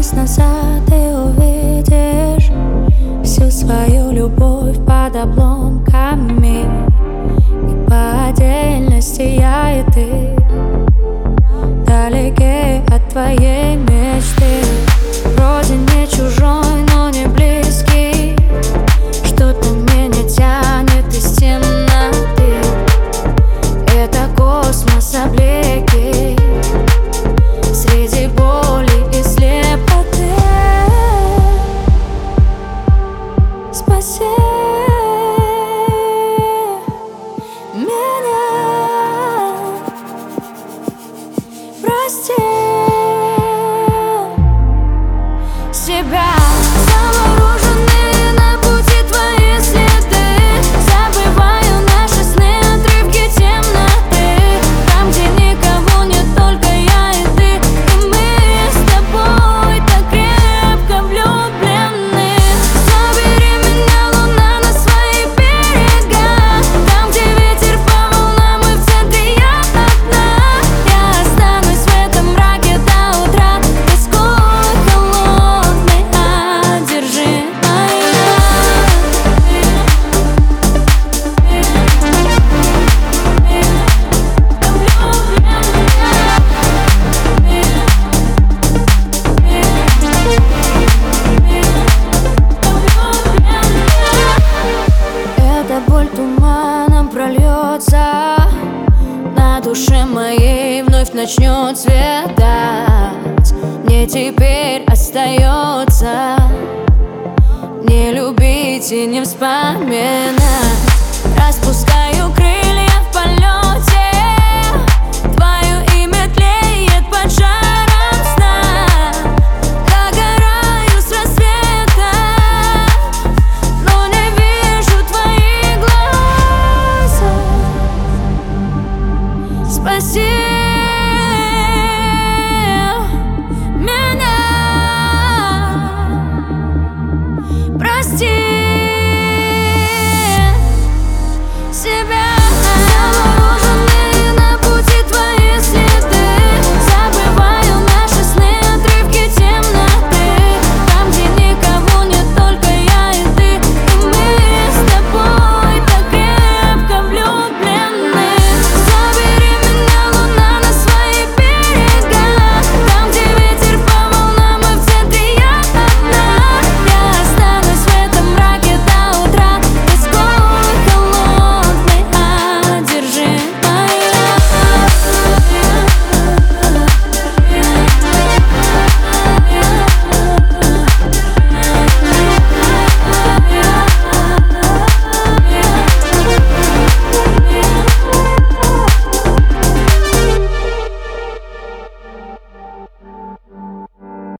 час назад ты увидишь всю свою любовь под обломками. И по отдельности я и ты далеки от твоей мечты. Вроде не чужой, но не близкий. Что-то меня тянет из темноты. Это космос облеки среди боли и слепоты. Спаси меня, прости себя. Замороженные на пути твои следы. Забываю наши сны, отрывки темноты. Там, где никого нет, только я и ты. И мы с тобой так крепко влюблены. Забери меня, луна, на свои берега. Там, где ветер по волнам, и в центре я одна. Я останусь в этом мраке до утра. Поцелуй холодный, одержимая. Эта боль туманом прольется, на душе моей вновь начнет светать. Мне теперь остается не любить и не вспоминать. Распускать